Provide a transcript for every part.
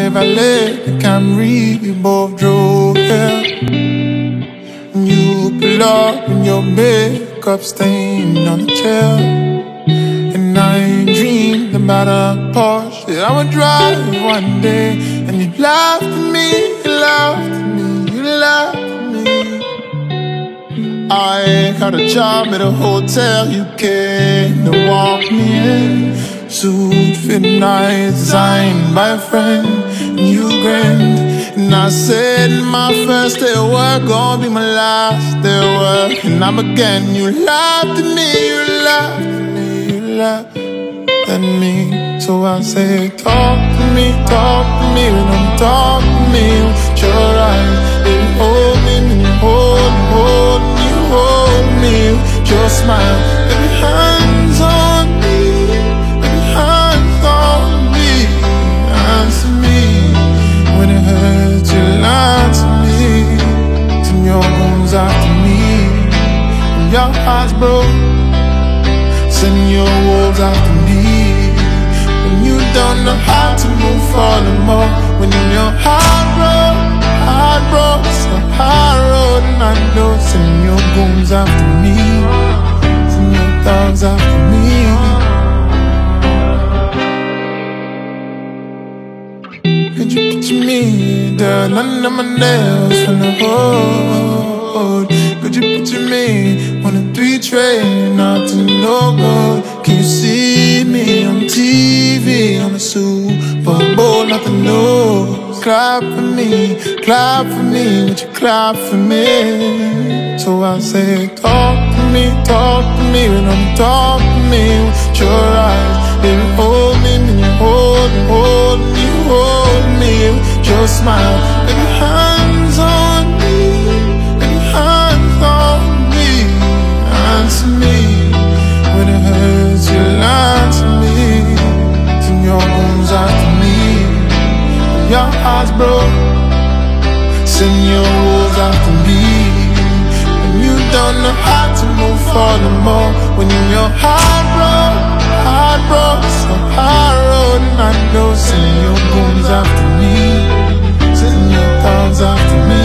Chevrolet, the Camry, we both drove here. And you pull up in your makeup stain on the chair. And I dreamed about a Porsche that I would drive one day. And you laughed at me, you laughed at me, you laughed at me. I got a job at a hotel, you came to walk me in. Suit fit nice, designed by a friend, and you grinned. And I said my first day of work gonna be my last day of work. And I began, you laughed at me, you laughed at me, you laughed at me. So I said, talk to me, when I'm talking to me. With your eyes, baby, hold me, when you hold me, hold me, you hold me. With your smile, baby, hands on me, baby, hands on me. Answer me, when it hurts, you lie to me. Turn your wounds after me. When your heart's broke, send your wolves after me. When you don't know how to move for no more. When your heart broke, it's a hard road. And I know, send your goons after me, send your thugs after me. Could you picture me, done none of my nails from the road? Could you picture me on a 3 train, not to no good? Can you see me on TV, on the Super Bowl, nothing new? Clap for me, would you clap for me? So I say, talk to me, when I'm talking to me. With your eyes, baby, hold me, when you hold me, hold me, you hold me. With your smile, baby, hands on me, baby, hands on me. Answer me, when it hurts, you lie to me. Turn your wounds after me. When your heart's broke, send your wolves after me. When you don't know how to move for no more. When your heart broke, it's a hard road. And I know, send your goons after me, send your thugs after me.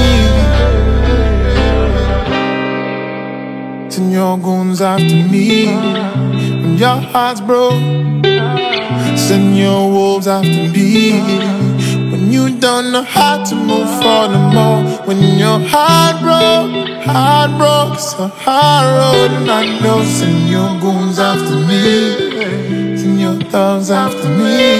Send your goons after me. When your heart's broke, send your wolves after me. When you don't know how to move for no more. When your heart broke, it's a hard road. And I know, send your goons after me, send your thugs after me.